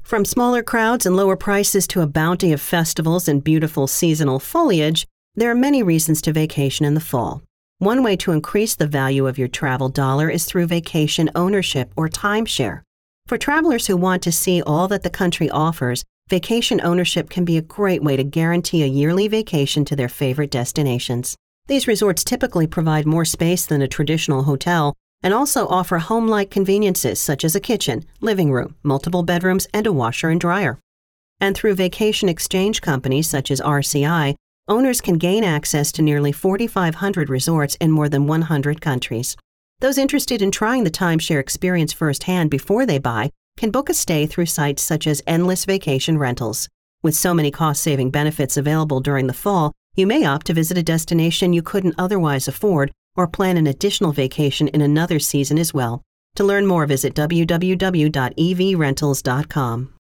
From smaller crowds and lower prices to a bounty of festivals and beautiful seasonal foliage, there are many reasons to vacation in the fall. One way to increase the value of your travel dollar is through vacation ownership or timeshare. For travelers who want to see all that the country offers, vacation ownership can be a great way to guarantee a yearly vacation to their favorite destinations. These resorts typically provide more space than a traditional hotel and also offer home-like conveniences such as a kitchen, living room, multiple bedrooms, and a washer and dryer. And through vacation exchange companies such as RCI, owners can gain access to nearly 4,500 resorts in more than 100 countries. Those interested in trying the timeshare experience firsthand before they buy can book a stay through sites such as Endless Vacation Rentals. With so many cost-saving benefits available during the fall, you may opt to visit a destination you couldn't otherwise afford or plan an additional vacation in another season as well. To learn more, visit www.evrentals.com.